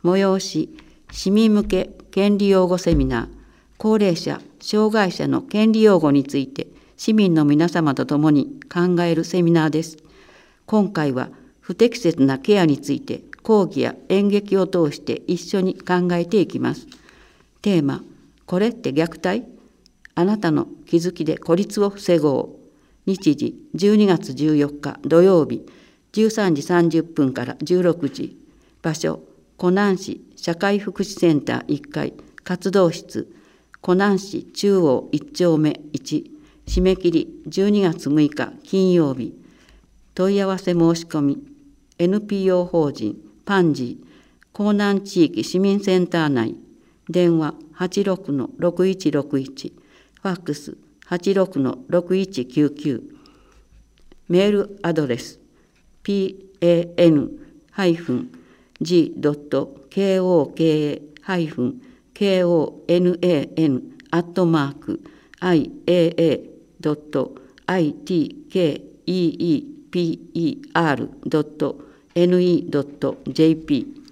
催し、市民向け権利擁護セミナー、高齢者・障害者の権利擁護について市民の皆様と共に考えるセミナーです。今回は不適切なケアについて講義や演劇を通して一緒に考えていきます。テーマ、これって虐待？あなたの気づきで孤立を防ごう。日時12月14日土曜日13時30分から16時。場所、湖南市社会福祉センター1階活動室、湖南市中央1丁目1。締め切り12月6日金曜日。問い合わせ申し込み、NPO 法人パンジー江南地域市民センター内、電話86-6161、ファックス86-6199、メールアドレス pan-k-o-k-konan@iaa.itkeeper.ne.jp